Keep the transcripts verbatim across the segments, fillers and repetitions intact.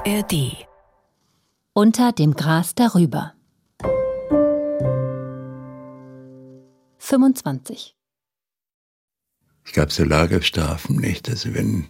R D. Unter dem Gras darüber. fünfundzwanzig. Es gab so Lagerstrafen, nicht? Also wenn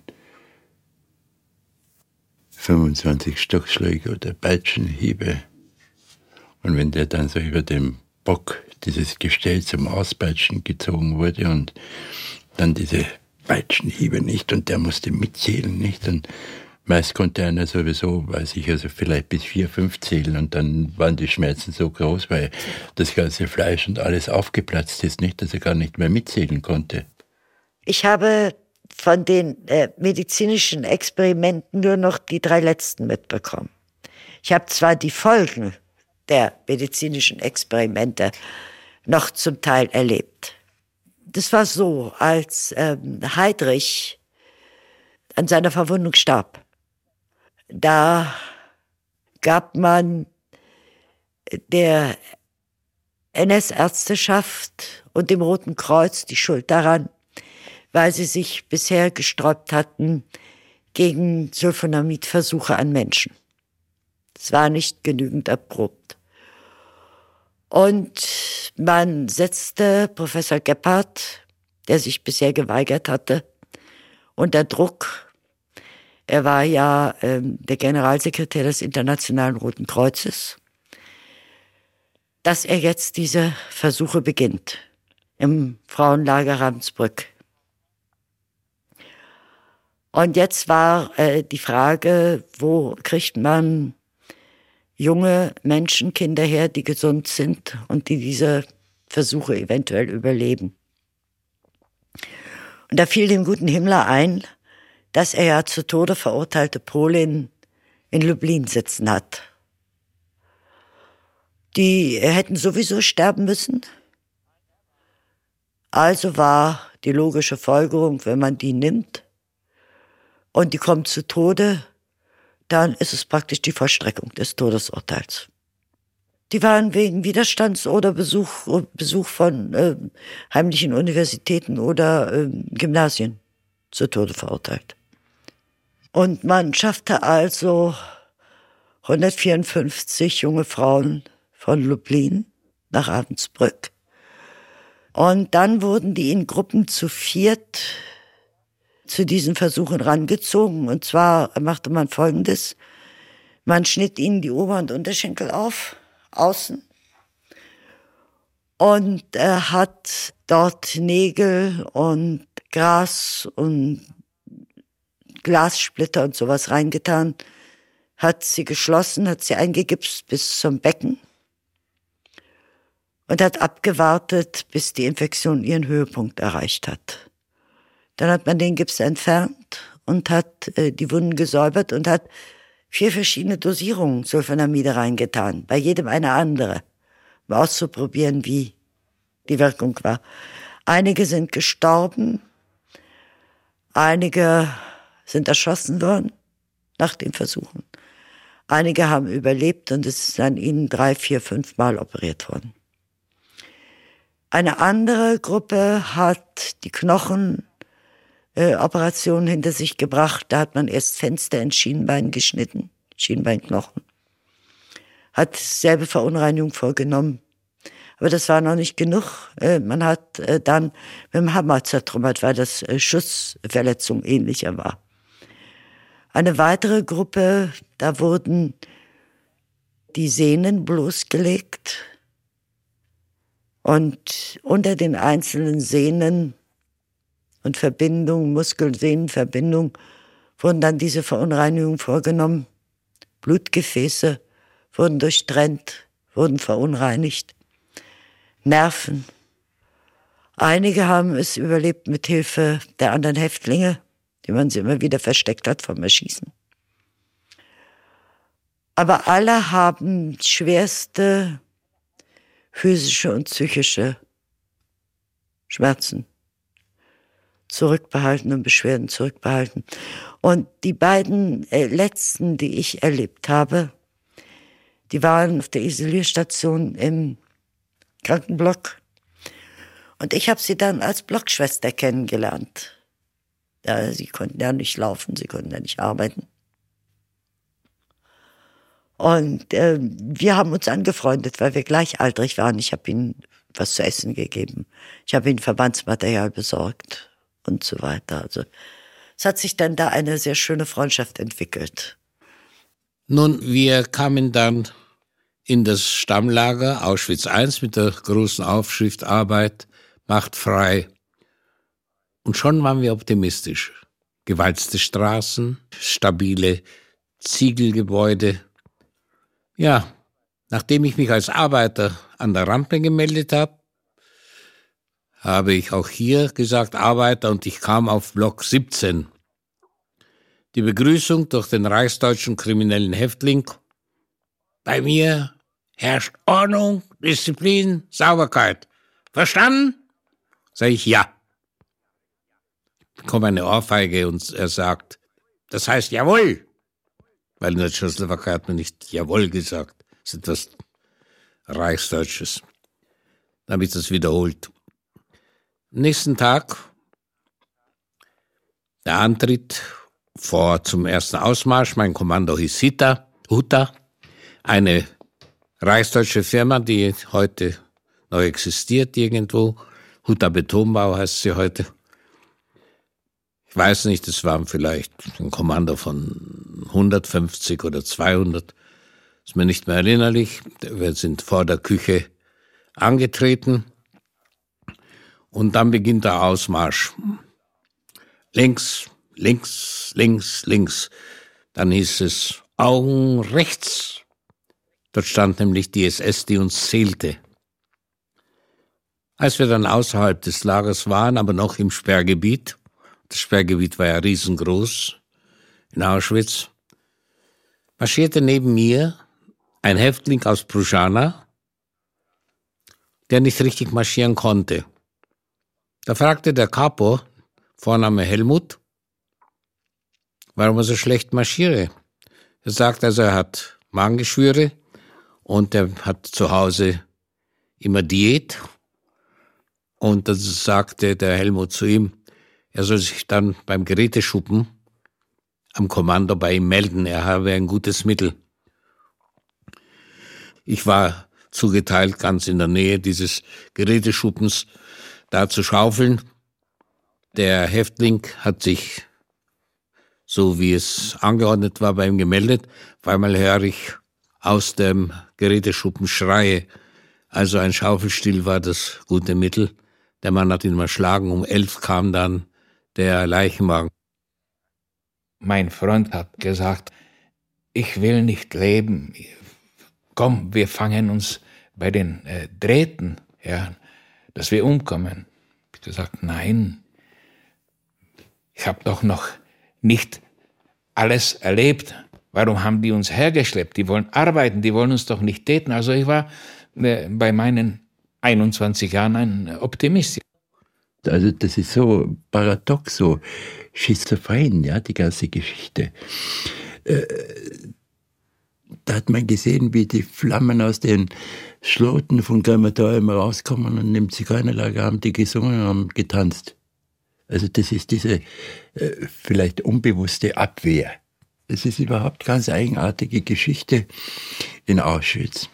fünfundzwanzig Stockschläge oder Peitschenhiebe und wenn der dann so über dem Bock dieses Gestell zum Auspeitschen gezogen wurde und dann diese Peitschenhiebe, nicht? Und der musste mitzählen, nicht? Und meist konnte einer sowieso, weiß ich, also vielleicht bis vier, fünf zählen und dann waren die Schmerzen so groß, weil das ganze Fleisch und alles aufgeplatzt ist, nicht, dass er gar nicht mehr mitzählen konnte. Ich habe von den äh, medizinischen Experimenten nur noch die drei letzten mitbekommen. Ich habe zwar die Folgen der medizinischen Experimente noch zum Teil erlebt. Das war so, als ähm, Heydrich an seiner Verwundung starb. Da gab man der N S-Ärzteschaft und dem Roten Kreuz die Schuld daran, weil sie sich bisher gesträubt hatten gegen Sulfonamid-Versuche an Menschen. Es war nicht genügend erprobt. Und man setzte Professor Gebhardt, der sich bisher geweigert hatte, unter Druck. Er war ja ähm, der Generalsekretär des Internationalen Roten Kreuzes, dass er jetzt diese Versuche beginnt im Frauenlager Ravensbrück. Und jetzt war äh, die Frage, wo kriegt man junge Menschen, Kinder her, die gesund sind und die diese Versuche eventuell überleben. Und da fiel dem guten Himmler ein, dass er ja zu Tode verurteilte Polin in Lublin sitzen hat. Die hätten sowieso sterben müssen. Also war die logische Folgerung, wenn man die nimmt und die kommt zu Tode, dann ist es praktisch die Vollstreckung des Todesurteils. Die waren wegen Widerstands- oder Besuch, Besuch von äh, heimlichen Universitäten oder äh, Gymnasien zu Tode verurteilt. Und man schaffte also hundertvierundfünfzig junge Frauen von Lublin nach Ravensbrück. Und dann wurden die in Gruppen zu viert zu diesen Versuchen rangezogen. Und zwar machte man Folgendes. Man schnitt ihnen die Ober- und Unterschenkel auf, außen, und äh, hat dort Nägel und Gras und Glassplitter und sowas reingetan, hat sie geschlossen, hat sie eingegipst bis zum Becken und hat abgewartet, bis die Infektion ihren Höhepunkt erreicht hat. Dann hat man den Gips entfernt und hat äh, die Wunden gesäubert und hat vier verschiedene Dosierungen Sulfonamide reingetan, bei jedem eine andere, um auszuprobieren, wie die Wirkung war. Einige sind gestorben, einige sind erschossen worden nach den Versuchen. Einige haben überlebt und es ist an ihnen drei, vier, fünf Mal operiert worden. Eine andere Gruppe hat die Knochenoperation hinter sich gebracht. Da hat man erst Fenster in Schienbein geschnitten, Schienbeinknochen. Hat selbe Verunreinigung vorgenommen. Aber das war noch nicht genug. Man hat dann mit dem Hammer zertrümmert, weil das Schussverletzung ähnlicher war. Eine weitere Gruppe, da wurden die Sehnen bloßgelegt und unter den einzelnen Sehnen und Verbindungen, Muskel-Sehnen-Verbindungen, wurden dann diese Verunreinigungen vorgenommen. Blutgefäße wurden durchtrennt, wurden verunreinigt. Nerven. Einige haben es überlebt mit Hilfe der anderen Häftlinge, die man sie immer wieder versteckt hat vom Erschießen. Aber alle haben schwerste physische und psychische Schmerzen zurückbehalten und Beschwerden zurückbehalten. Und die beiden äh, letzten, die ich erlebt habe, die waren auf der Isolierstation im Krankenblock. Und ich habe sie dann als Blockschwester kennengelernt. Ja, sie konnten ja nicht laufen, sie konnten ja nicht arbeiten. Und äh, wir haben uns angefreundet, weil wir gleichaltrig waren. Ich habe ihm was zu essen gegeben. Ich habe ihm Verbandsmaterial besorgt und so weiter. Also es hat sich dann da eine sehr schöne Freundschaft entwickelt. Nun, wir kamen dann in das Stammlager Auschwitz eins mit der großen Aufschrift Arbeit macht frei. Und schon waren wir optimistisch. Gewalzte Straßen, stabile Ziegelgebäude. Ja, nachdem ich mich als Arbeiter an der Rampe gemeldet habe, habe ich auch hier gesagt Arbeiter und ich kam auf Block siebzehn. Die Begrüßung durch den reichsdeutschen kriminellen Häftling. Bei mir herrscht Ordnung, Disziplin, Sauberkeit. Verstanden? Sag ich ja. Ich bekomme eine Ohrfeige und er sagt, das heißt jawohl. Weil in der Tschechoslowakei hat man nicht jawohl gesagt. Das ist etwas Reichsdeutsches. Dann habe ich das wiederholt. Nächsten Tag, der Antritt vor zum ersten Ausmarsch. Mein Kommando hieß Hita, Huta, eine reichsdeutsche Firma, die heute noch existiert irgendwo. Huta Betonbau heißt sie heute. Ich weiß nicht, es waren vielleicht ein Kommando von hundertfünfzig oder zweihundert. Ist mir nicht mehr erinnerlich. Wir sind vor der Küche angetreten. Und dann beginnt der Ausmarsch. Links, links, links, links. Dann hieß es Augen rechts. Dort stand nämlich die S S, die uns zählte. Als wir dann außerhalb des Lagers waren, aber noch im Sperrgebiet, das Sperrgebiet war ja riesengroß in Auschwitz, marschierte neben mir ein Häftling aus Pruzhana, der nicht richtig marschieren konnte. Da fragte der Kapo, Vorname Helmut, warum er so schlecht marschiere. Er sagt also, er hat Magengeschwüre und er hat zu Hause immer Diät. Und dann sagte der Helmut zu ihm, er soll sich dann beim Geräteschuppen am Kommando bei ihm melden, er habe ein gutes Mittel. Ich war zugeteilt, ganz in der Nähe dieses Geräteschuppens da zu schaufeln. Der Häftling hat sich, so wie es angeordnet war, bei ihm gemeldet. Auf einmal höre ich aus dem Geräteschuppen Schreie. Also ein Schaufelstiel war das gute Mittel. Der Mann hat ihn erschlagen. Um elf kam dann der Leichenwagen. Mein Freund hat gesagt, ich will nicht leben. Komm, wir fangen uns bei den äh, Drähten, ja, dass wir umkommen. Ich habe gesagt, nein, ich habe doch noch nicht alles erlebt. Warum haben die uns hergeschleppt? Die wollen arbeiten, die wollen uns doch nicht töten. Also ich war äh, bei meinen einundzwanzig Jahren ein Optimist. Also das ist so paradox, so schizophren, ja, die ganze Geschichte. Äh, da hat man gesehen, wie die Flammen aus den Schloten von Krematorium rauskommen und im Zigeunerlager haben die gesungen, haben getanzt. Also das ist diese äh, vielleicht unbewusste Abwehr. Das ist überhaupt ganz eigenartige Geschichte in Auschwitz.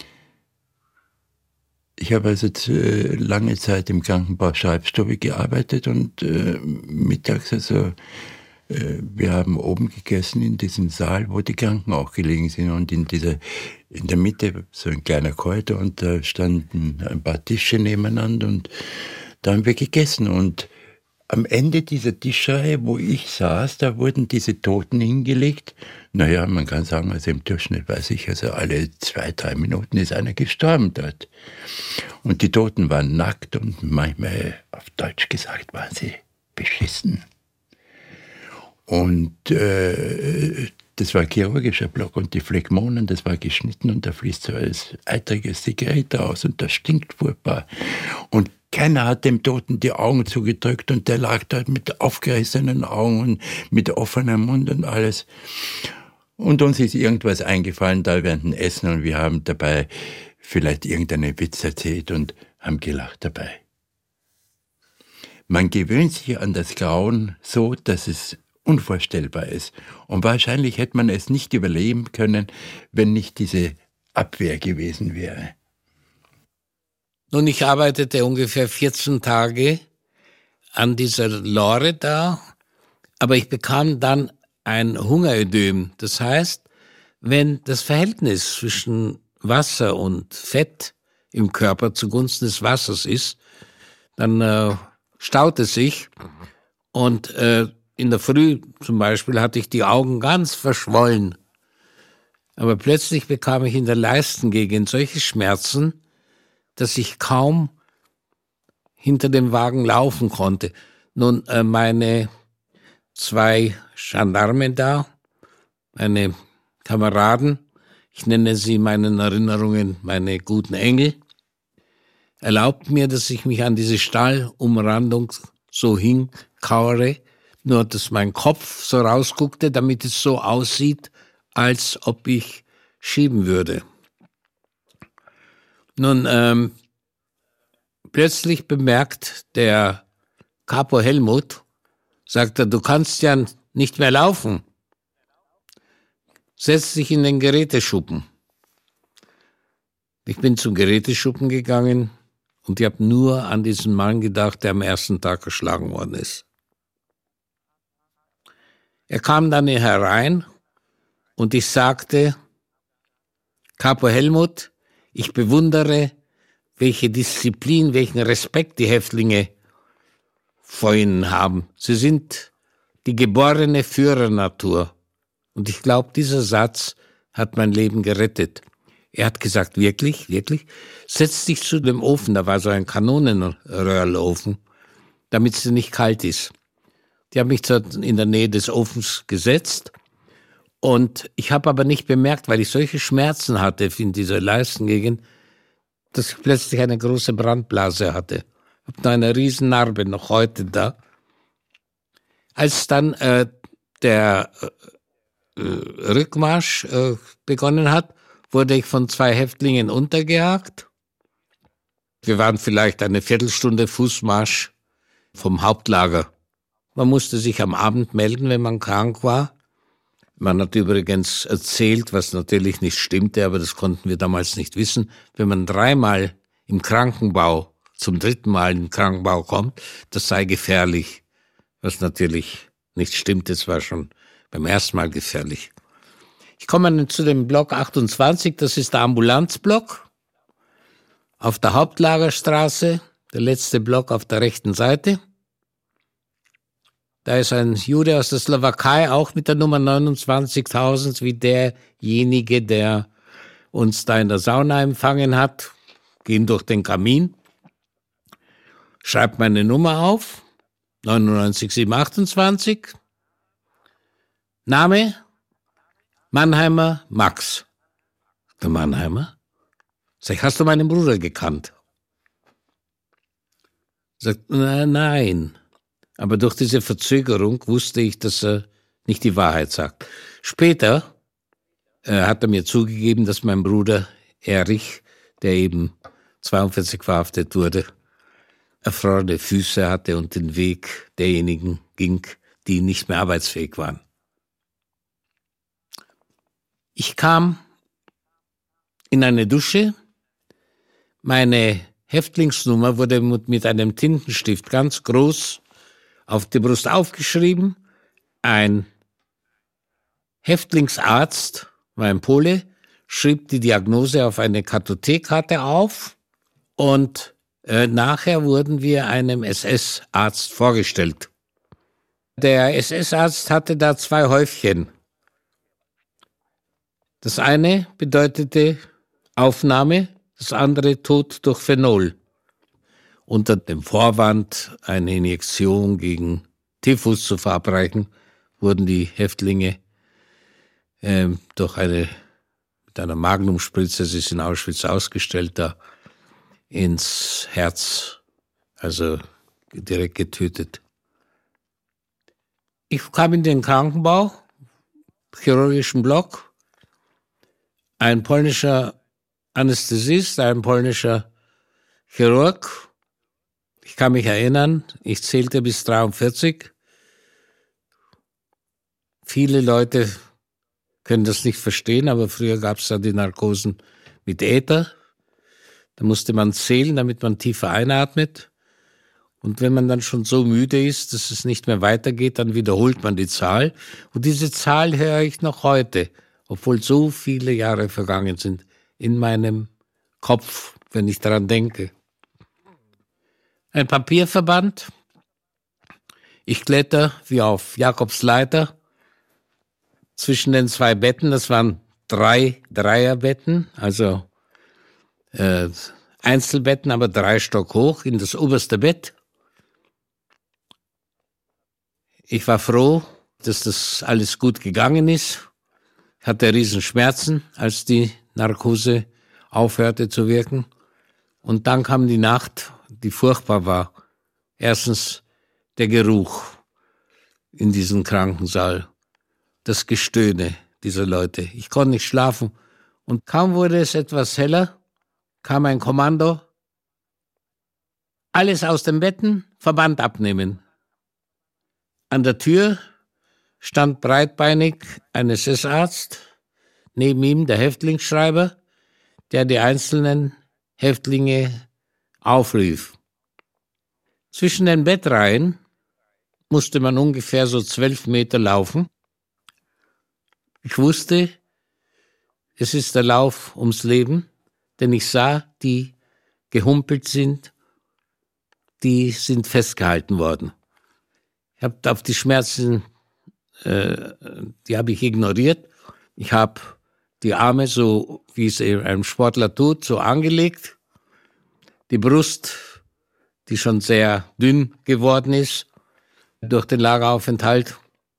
Ich habe also äh, lange Zeit im Krankenbau Schreibstube gearbeitet und äh, mittags also äh, wir haben oben gegessen in diesem Saal, wo die Kranken auch gelegen sind und in dieser in der Mitte so ein kleiner Korridor und da standen ein paar Tische nebeneinander und da haben wir gegessen und am Ende dieser Tischreihe, wo ich saß, da wurden diese Toten hingelegt. Naja, man kann sagen, also im Durchschnitt weiß ich, also alle zwei, drei Minuten ist einer gestorben dort. Und die Toten waren nackt und manchmal, auf Deutsch gesagt, waren sie beschissen. Und äh, das war ein chirurgischer Block und die Phlegmonen, das war geschnitten und da fließt so ein eitriges Zigarette raus und das stinkt furchtbar. Und keiner hat dem Toten die Augen zugedrückt und der lag dort mit aufgerissenen Augen und mit offenem Mund und alles. Und uns ist irgendwas eingefallen da während dem Essen und wir haben dabei vielleicht irgendeinen Witz erzählt und haben gelacht dabei. Man gewöhnt sich an das Grauen so, dass es unvorstellbar ist. Und wahrscheinlich hätte man es nicht überleben können, wenn nicht diese Abwehr gewesen wäre. Nun, ich arbeitete ungefähr vierzehn Tage an dieser Lore da, aber ich bekam dann ein Hungerödem. Das heißt, wenn das Verhältnis zwischen Wasser und Fett im Körper zugunsten des Wassers ist, dann äh, staut es sich und äh, in der Früh zum Beispiel hatte ich die Augen ganz verschwollen. Aber plötzlich bekam ich in der Leistengegend solche Schmerzen, dass ich kaum hinter dem Wagen laufen konnte. Nun, äh, meine zwei Gendarmen da, meine Kameraden, ich nenne sie meinen Erinnerungen meine guten Engel, erlaubten mir, dass ich mich an diese Stallumrandung so hinkauere, nur dass mein Kopf so rausguckte, damit es so aussieht, als ob ich schieben würde. Nun, ähm, plötzlich bemerkt der Capo Helmut, sagt er, du kannst ja nicht mehr laufen. Setz dich in den Geräteschuppen. Ich bin zum Geräteschuppen gegangen und ich habe nur an diesen Mann gedacht, der am ersten Tag geschlagen worden ist. Er kam dann herein und ich sagte, Capo Helmut, ich bewundere, welche Disziplin, welchen Respekt die Häftlinge vor ihnen haben. Sie sind die geborene Führernatur. Und ich glaube, dieser Satz hat mein Leben gerettet. Er hat gesagt, wirklich, wirklich, setz dich zu dem Ofen, da war so ein Kanonenröhrlofen, damit es nicht kalt ist. Die haben mich in der Nähe des Ofens gesetzt und ich habe aber nicht bemerkt, weil ich solche Schmerzen hatte in dieser Leistengegend, dass ich plötzlich eine große Brandblase hatte. Ich habe noch eine riesen Narbe, noch heute da. Als dann äh, der äh, Rückmarsch äh, begonnen hat, wurde ich von zwei Häftlingen untergejagt. Wir waren vielleicht eine Viertelstunde Fußmarsch vom Hauptlager. Man musste sich am Abend melden, wenn man krank war. Man hat übrigens erzählt, was natürlich nicht stimmte, aber das konnten wir damals nicht wissen. Wenn man dreimal im Krankenbau, zum dritten Mal im Krankenbau kommt, das sei gefährlich. Was natürlich nicht stimmt, das war schon beim ersten Mal gefährlich. Ich komme dann zu dem Block achtundzwanzig, das ist der Ambulanzblock. Auf der Hauptlagerstraße, der letzte Block auf der rechten Seite. Da ist ein Jude aus der Slowakei, auch mit der Nummer neunundzwanzigtausend, wie derjenige, der uns da in der Sauna empfangen hat. Gehen durch den Kamin, schreibt meine Nummer auf, neunundneunzig sieben achtundzwanzig. Name, Mannheimer Max. Der Mannheimer? Sag ich, hast du meinen Bruder gekannt? Sagt, na, nein. Aber durch diese Verzögerung wusste ich, dass er nicht die Wahrheit sagt. Später äh, hat er mir zugegeben, dass mein Bruder Erich, der eben zweiundvierzig verhaftet wurde, erfrorene Füße hatte und den Weg derjenigen ging, die nicht mehr arbeitsfähig waren. Ich kam in eine Dusche, meine Häftlingsnummer wurde mit einem Tintenstift ganz groß auf die Brust aufgeschrieben. Ein Häftlingsarzt, war ein Pole, schrieb die Diagnose auf eine Kartothekkarte auf und äh, nachher wurden wir einem S S-Arzt vorgestellt. Der S S-Arzt hatte da zwei Häufchen. Das eine bedeutete Aufnahme, das andere Tod durch Phenol. Unter dem Vorwand, eine Injektion gegen Typhus zu verabreichen, wurden die Häftlinge äh, durch eine, mit einer Magnumspritze, sie ist in Auschwitz ausgestellt, da ins Herz, also direkt getötet. Ich kam in den Krankenbau, chirurgischen Block, ein polnischer Anästhesist, ein polnischer Chirurg. Ich kann mich erinnern, ich zählte bis dreiundvierzig. Viele Leute können das nicht verstehen, aber früher gab es da die Narkosen mit Äther. Da musste man zählen, damit man tiefer einatmet. Und wenn man dann schon so müde ist, dass es nicht mehr weitergeht, dann wiederholt man die Zahl. Und diese Zahl höre ich noch heute, obwohl so viele Jahre vergangen sind, in meinem Kopf, wenn ich daran denke. Ein Papierverband. Ich kletter wie auf Jakobs Leiter zwischen den zwei Betten. Das waren drei Dreierbetten, also äh, Einzelbetten, aber drei Stock hoch in das oberste Bett. Ich war froh, dass das alles gut gegangen ist. Ich hatte Riesenschmerzen, als die Narkose aufhörte zu wirken. Und dann kam die Nacht, die furchtbar war. Erstens der Geruch in diesem Krankensaal, das Gestöhne dieser Leute. Ich konnte nicht schlafen. Und kaum wurde es etwas heller, kam ein Kommando. Alles aus den Betten, Verband abnehmen. An der Tür stand breitbeinig ein S S-Arzt, neben ihm der Häftlingsschreiber, der die einzelnen Häftlinge aufrief. Zwischen den Bettreihen musste man ungefähr so zwölf Meter laufen. Ich wusste, es ist der Lauf ums Leben, denn ich sah, die gehumpelt sind, die sind festgehalten worden. Ich habe auf die Schmerzen, äh, die habe ich ignoriert. Ich habe die Arme, so wie es einem Sportler tut, so angelegt. Die Brust, die schon sehr dünn geworden ist durch den Lageraufenthalt,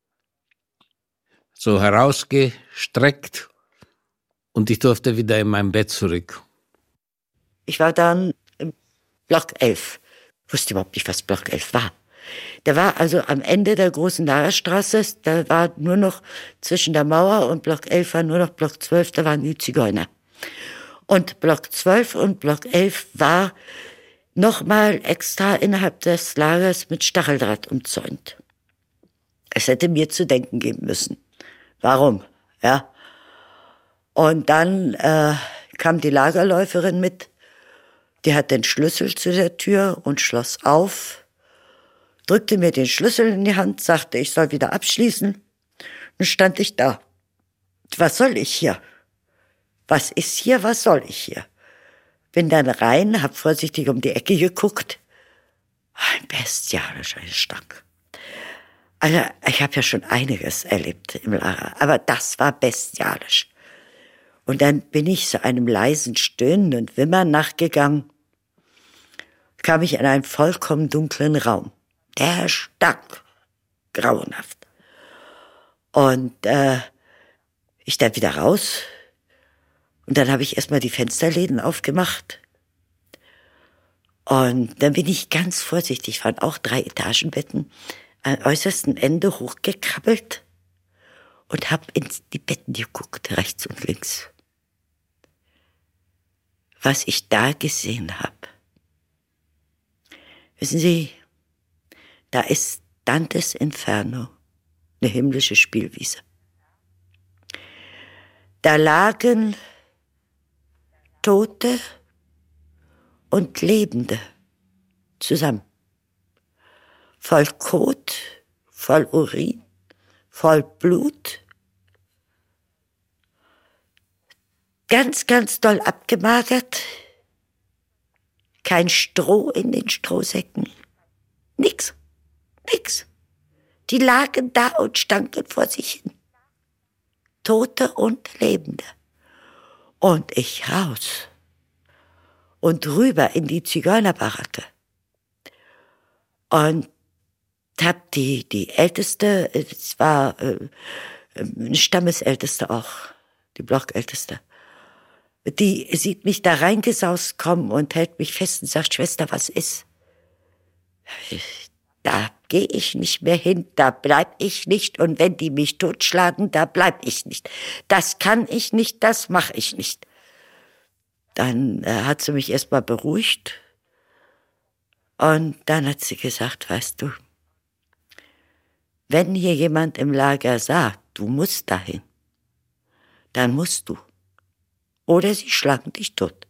so herausgestreckt. Und ich durfte wieder in mein Bett zurück. Ich war dann im Block elf. Ich wusste überhaupt nicht, was Block elf war. Der war also am Ende der großen Lagerstraße, da war nur noch zwischen der Mauer und Block elf war nur noch Block zwölf, da waren die Zigeuner. Und Block zwölf und Block elf war nochmal extra innerhalb des Lagers mit Stacheldraht umzäunt. Es hätte mir zu denken geben müssen. Warum? Ja. Und dann äh, kam die Lagerläuferin mit, die hat den Schlüssel zu der Tür und schloss auf, drückte mir den Schlüssel in die Hand, sagte, ich soll wieder abschließen. Dann stand ich da. Was soll ich hier? Was ist hier? Was soll ich hier? Bin dann rein, hab vorsichtig um die Ecke geguckt. Ein bestialischer Gestank. Also, ich habe ja schon einiges erlebt im Lager, aber das war bestialisch. Und dann bin ich so einem leisen Stöhnen und Wimmern nachgegangen, kam ich in einen vollkommen dunklen Raum. Der stank. Grauenhaft. Und äh, ich dann wieder raus. Und dann habe ich erstmal die Fensterläden aufgemacht. Und dann bin ich ganz vorsichtig, waren auch drei Etagenbetten, am äußersten Ende hochgekrabbelt und habe in die Betten geguckt, rechts und links. Was ich da gesehen habe. Wissen Sie, da ist Dantes Inferno, eine himmlische Spielwiese. Da lagen Tote und Lebende zusammen. Voll Kot, voll Urin, voll Blut. Ganz, ganz doll abgemagert. Kein Stroh in den Strohsäcken. Nix. Nix. Die lagen da und stanken vor sich hin. Tote und Lebende. Und ich raus. Und rüber in die Zigeunerbaracke. Und hab die, die Älteste, es war äh, eine Stammesälteste auch, die Blockälteste. Die sieht mich da reingesaust kommen und hält mich fest und sagt, Schwester, was ist? Da gehe ich nicht mehr hin, da bleib ich nicht. Und wenn die mich totschlagen, da bleib ich nicht. Das kann ich nicht, das mache ich nicht. Dann äh, hat sie mich erstmal beruhigt. Und dann hat sie gesagt, weißt du, wenn hier jemand im Lager sagt, du musst dahin. Dann musst du. Oder sie schlagen dich tot.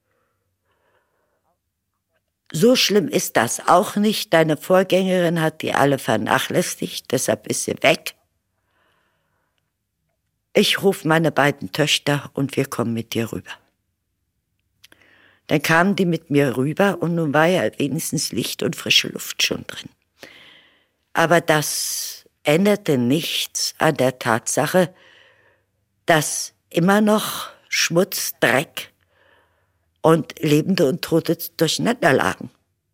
So schlimm ist das auch nicht. Deine Vorgängerin hat die alle vernachlässigt, deshalb ist sie weg. Ich rufe meine beiden Töchter und wir kommen mit dir rüber. Dann kamen die mit mir rüber und nun war ja wenigstens Licht und frische Luft schon drin. Aber das änderte nichts an der Tatsache, dass immer noch Schmutz, Dreck und Lebende und Tote durcheinander lagen.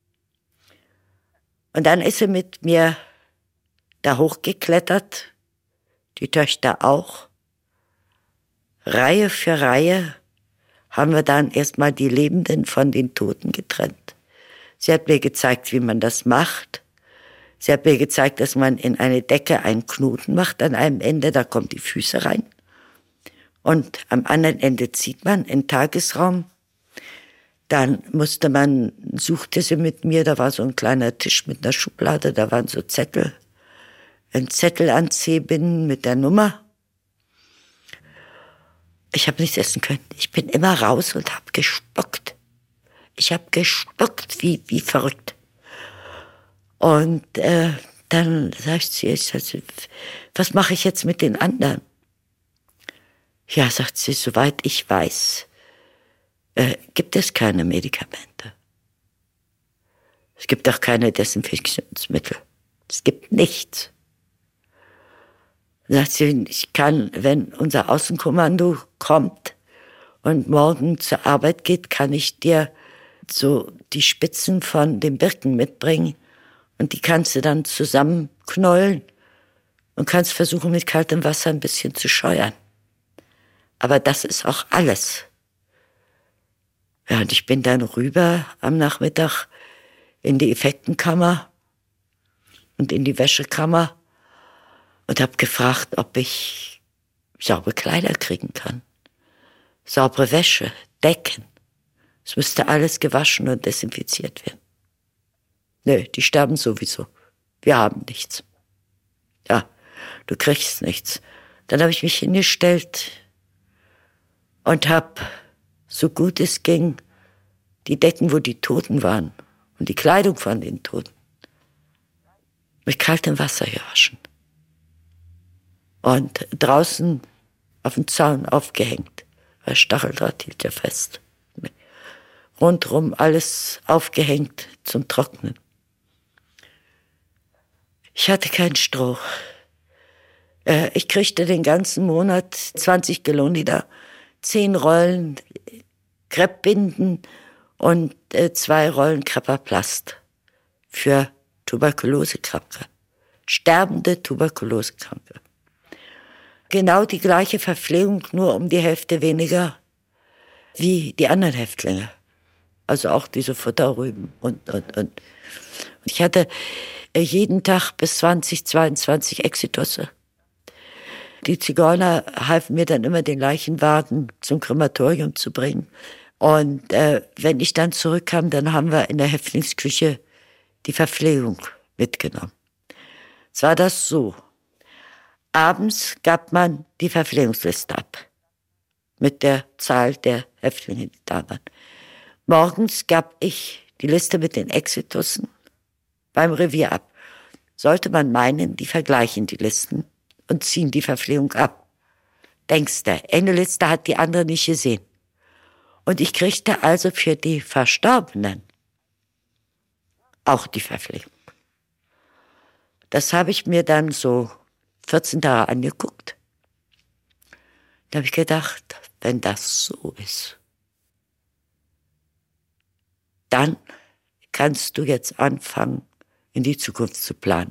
Und dann ist sie mit mir da hochgeklettert, die Töchter auch. Reihe für Reihe haben wir dann erstmal die Lebenden von den Toten getrennt. Sie hat mir gezeigt, wie man das macht. Sie hat mir gezeigt, dass man in eine Decke einen Knoten macht an einem Ende, da kommen die Füße rein. Und am anderen Ende zieht man in den Tagesraum. Dann musste man, suchte sie mit mir, da war so ein kleiner Tisch mit einer Schublade, da waren so Zettel, ein Zettel an C-Binden mit der Nummer. Ich habe nichts essen können. Ich bin immer raus und habe gespuckt. Ich habe gespuckt wie, wie verrückt. Und äh, dann sagt sie, ich sag, was mache ich jetzt mit den anderen? Ja, sagt sie, soweit ich weiß, äh, gibt es keine Medikamente. Es gibt auch keine Desinfektionsmittel. Es gibt nichts. Sagt sie, ich kann, wenn unser Außenkommando kommt und morgen zur Arbeit geht, kann ich dir so die Spitzen von den Birken mitbringen und die kannst du dann zusammenknäulen und kannst versuchen, mit kaltem Wasser ein bisschen zu scheuern. Aber das ist auch alles. Ja, und ich bin dann rüber am Nachmittag in die Effektenkammer und in die Wäschekammer und habe gefragt, ob ich saubere Kleider kriegen kann. Saubere Wäsche, Decken. Es müsste alles gewaschen und desinfiziert werden. Nö, die sterben sowieso. Wir haben nichts. Ja, du kriegst nichts. Dann habe ich mich hingestellt und habe, so gut es ging, die Decken, wo die Toten waren und die Kleidung von den Toten, mit kaltem Wasser gewaschen. Und draußen auf dem Zaun aufgehängt, weil Stacheldraht hielt ja fest. Rundrum alles aufgehängt zum Trocknen. Ich hatte keinen Stroh. Ich kriegte den ganzen Monat zwanzig Gelonida, zehn Rollen Kreppbinden und zwei Rollen Krepperplast für Tuberkulosekranke. Sterbende Tuberkulosekranke. Genau die gleiche Verpflegung, nur um die Hälfte weniger wie die anderen Häftlinge. Also auch diese Futterrüben und, und, und. Ich hatte jeden Tag bis zwanzig, zweiundzwanzig Exitusse. Die Zigeuner halfen mir dann immer, den Leichenwagen zum Krematorium zu bringen. Und äh, wenn ich dann zurückkam, dann haben wir in der Häftlingsküche die Verpflegung mitgenommen. Es war das so. Abends gab man die Verpflegungsliste ab. Mit der Zahl der Häftlinge, die da waren. Morgens gab ich die Liste mit den Exitussen beim Revier ab. Sollte man meinen, die vergleichen die Listen und ziehen die Verpflegung ab. Denkst du, eine Liste hat die andere nicht gesehen. Und ich kriegte also für die Verstorbenen auch die Verpflegung. Das habe ich mir dann so vierzehn Tage angeguckt. Da habe ich gedacht, wenn das so ist, dann kannst du jetzt anfangen, in die Zukunft zu planen.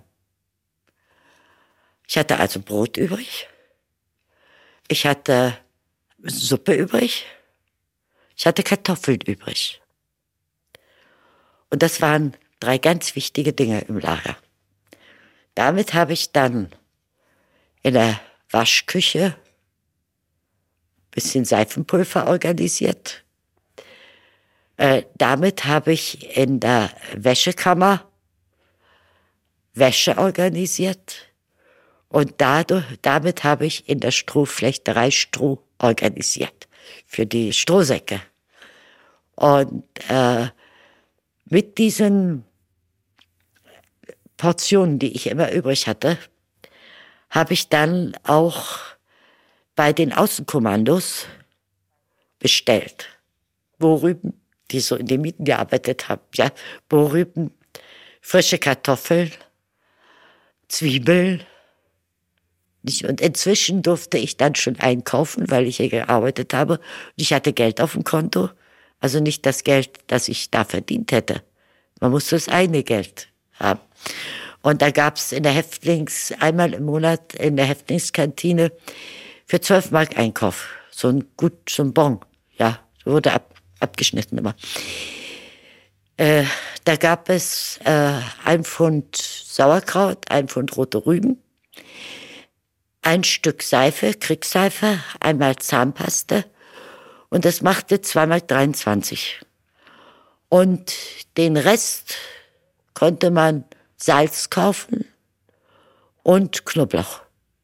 Ich hatte also Brot übrig. Ich hatte Suppe übrig. Ich hatte Kartoffeln übrig. Und das waren drei ganz wichtige Dinge im Lager. Damit habe ich dann in der Waschküche ein bisschen Seifenpulver organisiert. Äh, damit habe ich in der Wäschekammer Wäsche organisiert. Und dadurch, damit habe ich in der Strohflechterei Stroh organisiert für die Strohsäcke. Und äh, mit diesen Portionen, die ich immer übrig hatte, habe ich dann auch bei den Außenkommandos bestellt. Bohrrüben, die so in den Mieten gearbeitet haben, ja, Bohrrüben, frische Kartoffeln, Zwiebeln. Und inzwischen durfte ich dann schon einkaufen, weil ich hier gearbeitet habe. Und ich hatte Geld auf dem Konto. Also nicht das Geld, das ich da verdient hätte. Man musste das eigene Geld haben. Und da gab es in der Häftlings, einmal im Monat in der Häftlingskantine für zwölf Mark Einkauf. So ein gut, so ein Bon. Ja, wurde ab, abgeschnitten immer. Äh, da gab es äh, ein Pfund Sauerkraut, ein Pfund rote Rüben, ein Stück Seife, Kriegsseife, einmal Zahnpaste und das machte zwei Mark dreiundzwanzig. Und den Rest konnte man Salz kaufen und Knoblauch.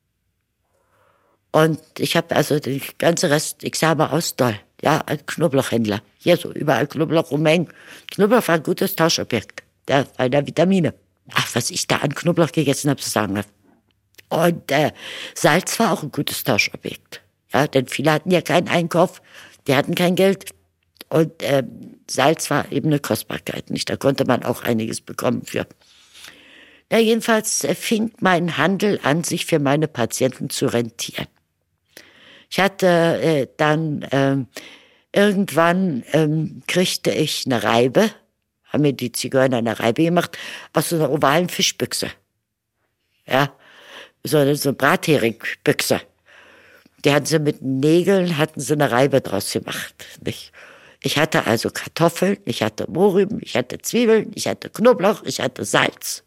Und ich habe also den ganzen Rest, ich sah mal aus doll, ja, ein Knoblauchhändler. Hier so überall Knoblauch rumhängen. Knoblauch war ein gutes Tauschobjekt, der, weil der Vitamine. Ach, was ich da an Knoblauch gegessen habe, zu sagen. Und äh, Salz war auch ein gutes Tauschobjekt. Ja, denn viele hatten ja keinen Einkauf, die hatten kein Geld. Und äh, Salz war eben eine Kostbarkeit, nicht? Da konnte man auch einiges bekommen für. Ja, jedenfalls äh, fing mein Handel an, sich für meine Patienten zu rentieren. Ich hatte äh, dann ähm, irgendwann ähm, kriegte ich eine Reibe, haben mir die Zigeuner eine Reibe gemacht, aus so einer ovalen Fischbüchse. Ja, so, so eine Bratheringbüchse. Die hatten sie mit Nägeln, hatten sie eine Reibe draus gemacht. Nicht? Ich hatte also Kartoffeln, ich hatte Mohrrüben, ich hatte Zwiebeln, ich hatte Knoblauch, ich hatte Salz.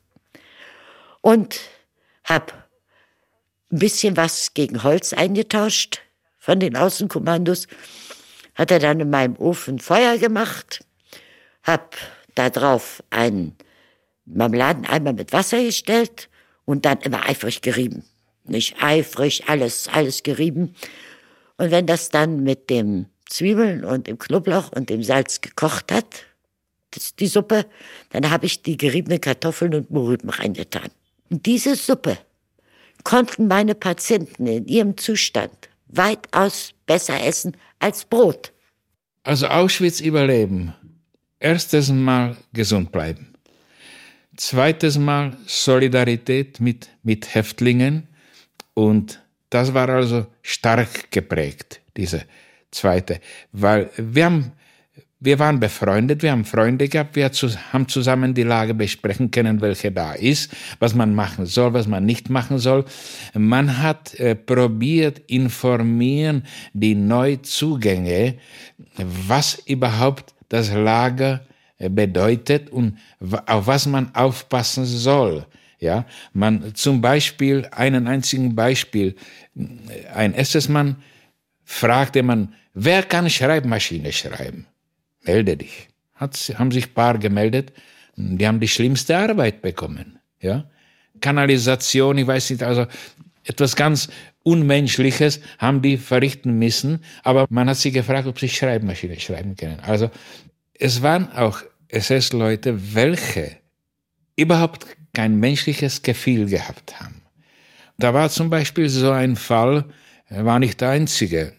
Und hab ein bisschen was gegen Holz eingetauscht von den Außenkommandos. Hat er dann in meinem Ofen Feuer gemacht, hab da drauf einen Marmeladeneimer mit Wasser gestellt und dann immer eifrig gerieben. Nicht eifrig, alles, alles gerieben. Und wenn das dann mit dem Zwiebeln und dem Knoblauch und dem Salz gekocht hat, das, die Suppe, dann habe ich die geriebenen Kartoffeln und Mohrrüben reingetan. Und diese Suppe konnten meine Patienten in ihrem Zustand weitaus besser essen als Brot. Also Auschwitz überleben. Erstes Mal gesund bleiben. Zweites Mal Solidarität mit, mit Häftlingen. Und das war also stark geprägt, diese zweite. Weil wir haben, wir waren befreundet, wir haben Freunde gehabt, wir haben zusammen die Lage besprechen können, welche da ist, was man machen soll, was man nicht machen soll. Man hat äh, probiert, informieren die Neuzugänge, was überhaupt das Lager äh, bedeutet und auf was man aufpassen soll. Ja, man, zum Beispiel, einen einzigen Beispiel, ein S S-Mann fragte man, wer kann Schreibmaschine schreiben? Melde dich. Hat, haben sich ein paar gemeldet, die haben die schlimmste Arbeit bekommen. Ja? Kanalisation, ich weiß nicht, also etwas ganz Unmenschliches haben die verrichten müssen, aber man hat sie gefragt, ob sie Schreibmaschine schreiben können. Also es waren auch S S-Leute, welche überhaupt kein menschliches Gefühl gehabt haben. Da war zum Beispiel so ein Fall, er war nicht der einzige.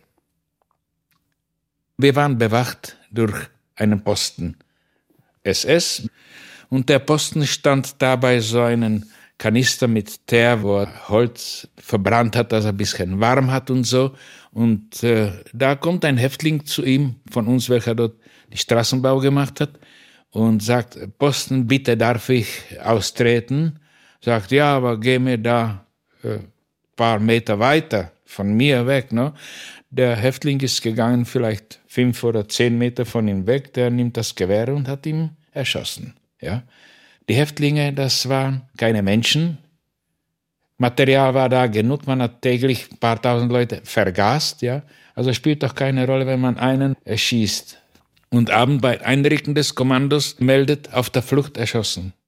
Wir waren bewacht durch einen Posten S S und der Posten stand dabei so einen Kanister mit Teer, wo er Holz verbrannt hat, dass er ein bisschen warm hat und so. Und äh, da kommt ein Häftling zu ihm, von uns, welcher dort die Straßenbau gemacht hat, und sagt, Posten, bitte darf ich austreten? Sagt, ja, aber geh mir da ein äh, paar Meter weiter, von mir weg. Ne? Der Häftling ist gegangen, vielleicht fünf oder zehn Meter von ihm weg, der nimmt das Gewehr und hat ihn erschossen. Ja? Die Häftlinge, das waren keine Menschen. Material war da genug, man hat täglich ein paar tausend Leute vergast. Ja? Also spielt doch keine Rolle, wenn man einen erschießt. Und abends bei Einrücken des Kommandos meldet, auf der Flucht erschossen.